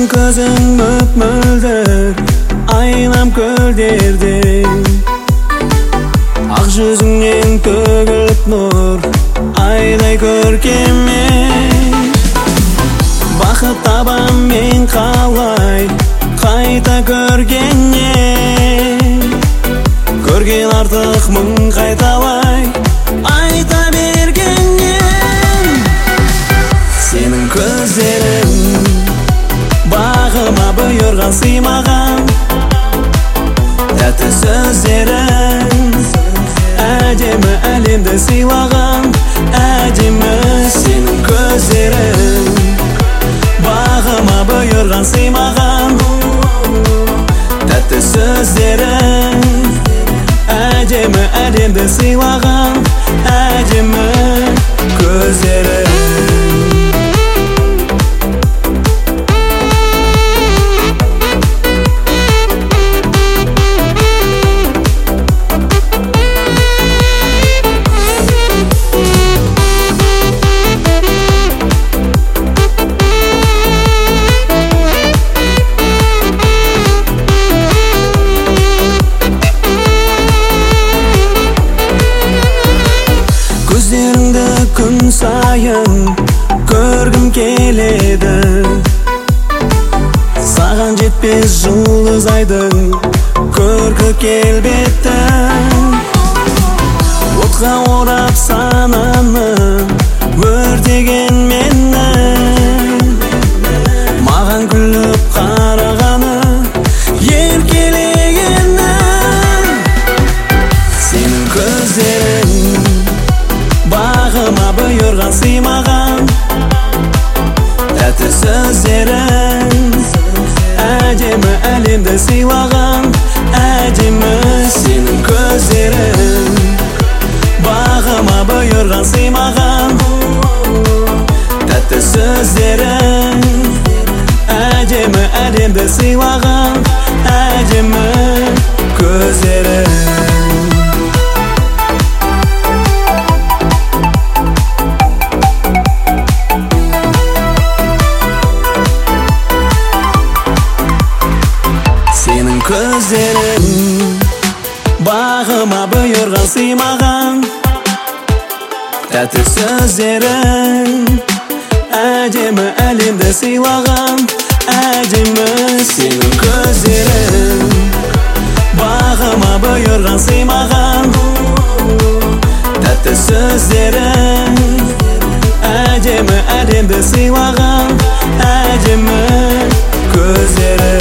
Көзің мөп-мөлдір, айнам көлдерден. Ақ жүзіңнен төгіліп нұр, айдай көркеммен. Бақыт табам мен қалай, қайта көргеннен. Көрген артық мың қайталай, айта бергеннен. Сенің көздерің бағыма бұйырған сыймаған. Тәтті сөздерің әдемі әлемді сыйлаған. Әдемі сенің көздерің бағыма бұйырған сыймаған. Тәтті сөздерің әдемі әлемді сыйлаған. Әдемі көздерің. Көздеріңді күн сайын көргім келеді. Саған жетпес жұлдыз айдың көркі келбеттің. Отқа орап сананы өртеген менің. Маған күліп қарағаны еркелегенің. Сенің көздерің бағыма бұйырған сыймаған. Тәтті сөздерің әдемі әлемді сыйлаған. Әдемі сенің көздерің бағыма бұйырған сыймаған. Тәтті сөздерің әдемі әлемді сыйлаған. Әдемі көздерің. Сенің көздерің бағыма бұйырған сыймаған. Тәтті сөздерің әдемі әлемді сыйлаған. Әдемі сенің көздерің бағыма бұйырған сыймаған. Тәтті сөздерің әдемі әлемді сыйлаған. Әдемі көздерің.